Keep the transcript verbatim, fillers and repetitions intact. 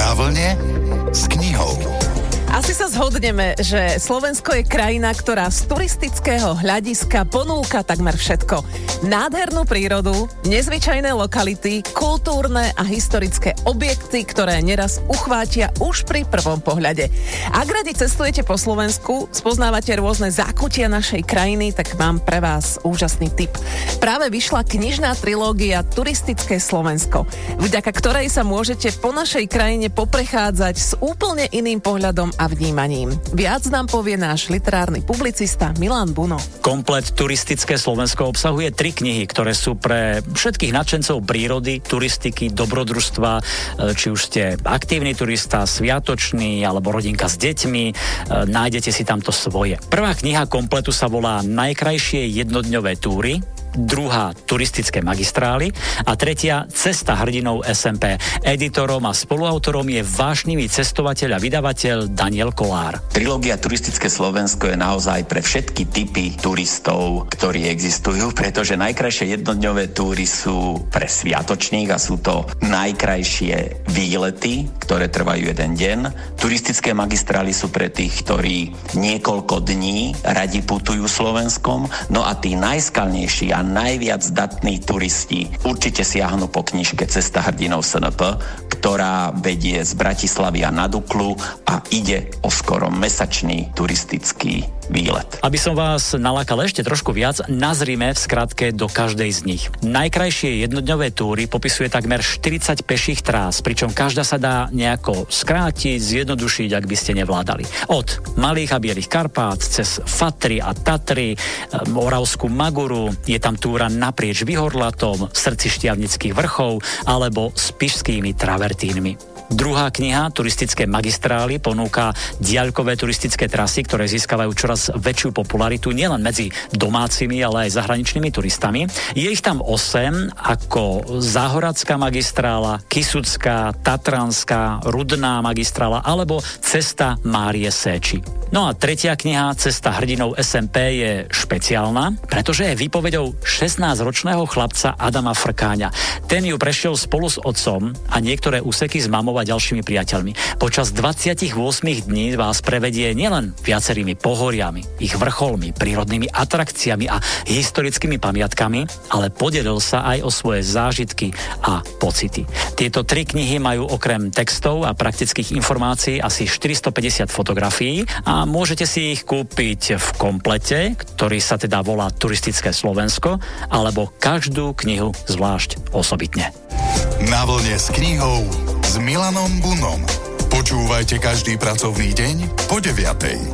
Na vlne s knihou. Asi sa zhodneme, že Slovensko je krajina, ktorá z turistického hľadiska ponúka takmer všetko. Nádhernú prírodu, nezvyčajné lokality, kultúrne a historické objekty, ktoré neraz uchvátia už pri prvom pohľade. Ak radi cestujete po Slovensku, spoznávate rôzne zákutia našej krajiny, tak mám pre vás úžasný tip. Práve vyšla knižná trilógia Turistické Slovensko, vďaka ktorej sa môžete po našej krajine poprechádzať s úplne iným pohľadom a vnímaním. Viac nám povie náš literárny publicista Milan Buno. Komplet Turistické Slovensko obsahuje tri knihy, ktoré sú pre všetkých nadšencov prírody, turistiky, dobrodružstva, či už ste aktívny turista, sviatočný alebo rodinka s deťmi, nájdete si tamto svoje. Prvá kniha kompletu sa volá Najkrajšie jednodňové túry, druhá Turistické magistrály a tretia Cesta hrdinov es em pé. Editorom a spoluautorom je vášnivý cestovateľ a vydavateľ Daniel Kolár. Trilógia Turistické Slovensko je naozaj pre všetky typy turistov, ktorí existujú, pretože najkrajšie jednodňové túry sú pre sviatočných a sú to najkrajšie výlety, ktoré trvajú jeden deň. Turistické magistrály sú pre tých, ktorí niekoľko dní radi putujú Slovenskom, no a tí najskalnejší a najviac zdatní turisti určite siahnu po knižke Cesta hrdinov es en pé, ktorá vedie z Bratislavy a na Duklu a ide o skoro mesačný turistický výlet. Aby som vás nalákal ešte trošku viac, nazrime v skratke do každej z nich. Najkrajšie jednodňové túry popisuje takmer štyridsať peších trás, pričom každá sa dá nejako skrátiť, zjednodušiť, ak by ste nevládali. Od Malých a Bielých Karpát cez Fatry a Tatry, Oravskú Maguru, je tam túra naprieč Vyhorlatom, srdci Štiavnických vrchov alebo Spišskými travertínmi. Druhá kniha, Turistické magistrály, ponúka diaľkové turistické trasy, ktoré získavajú čoraz väčšiu popularitu nielen medzi domácimi, ale aj zahraničnými turistami. Je ich tam osem, ako Záhoradská magistrála, Kysucká, Tatranská, Rudná magistrála alebo Cesta Márie Séči. No a tretia kniha, Cesta hrdinov es em pé, je špeciálna, pretože je výpovedou šestnásťročného chlapca Adama Frkáňa. Ten ju prešiel spolu s otcom a niektoré úseky s mamou a ďalšími priateľmi. Počas dvadsaťosem dní vás prevedie nielen viacerými pohoriami, ich vrcholmi, prírodnými atrakciami a historickými pamiatkami, ale podelil sa aj o svoje zážitky a pocity. Tieto tri knihy majú okrem textov a praktických informácií asi štyristopäťdesiat fotografií a môžete si ich kúpiť v komplete, ktorý sa teda volá Turistické Slovensko, alebo každú knihu zvlášť osobitne. Na vlne s knihou s Milanom Bunom. Počúvajte každý pracovný deň po deviatej.